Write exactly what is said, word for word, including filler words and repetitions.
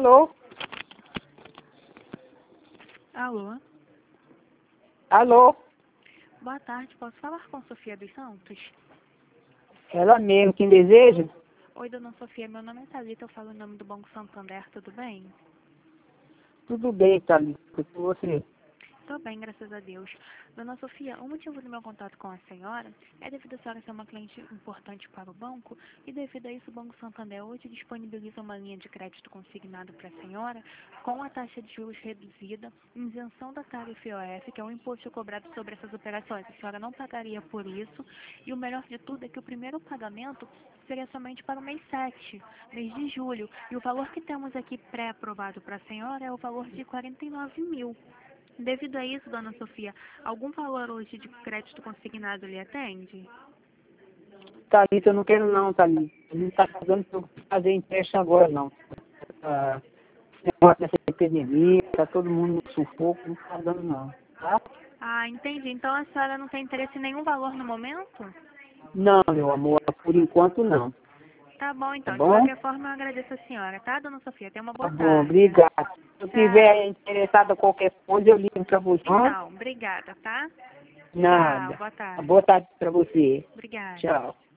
Alô? Alô? Alô? Boa tarde, posso falar com Sofia dos Santos? Ela mesmo, quem deseja? Oi, dona Sofia, meu nome é Thalita, eu falo em nome do Banco Santander, tudo bem? Tudo bem, Thalita, com você? Tô bem, graças a Deus. Dona Sofia, o motivo do meu contato com a senhora é devido a senhora ser uma cliente importante para o banco e devido a isso o Banco Santander hoje disponibiliza uma linha de crédito consignado para a senhora com a taxa de juros reduzida, isenção da tarifa I O F, que é um imposto cobrado sobre essas operações. A senhora não pagaria por isso e o melhor de tudo é que o primeiro pagamento seria somente para o mês sete, mês de julho. E o valor que temos aqui pré-aprovado para a senhora é o valor de quarenta e nove mil. Devido a isso, dona Sofia, algum valor hoje de crédito consignado lhe atende? Thalita, eu não quero não, Thalita. Não está pagando para eu fazer empréstimo agora, não. Ah, esse negócio dessa epidemia, está todo mundo no sufoco, não está dando não. Tá? Ah, entendi. Então a senhora não tem interesse em nenhum valor no momento? Não, meu amor, por enquanto não. Tá bom, Tá então. De bom? qualquer forma, eu agradeço a senhora, tá, dona Sofia? Tenha uma Tá boa bom, tarde. obrigado. Se eu Tchau. estiver interessada em qualquer coisa, eu ligo para você. Então, obrigada, tá? Tchau, Nada. boa tarde. Boa tarde para você. Obrigada. Tchau.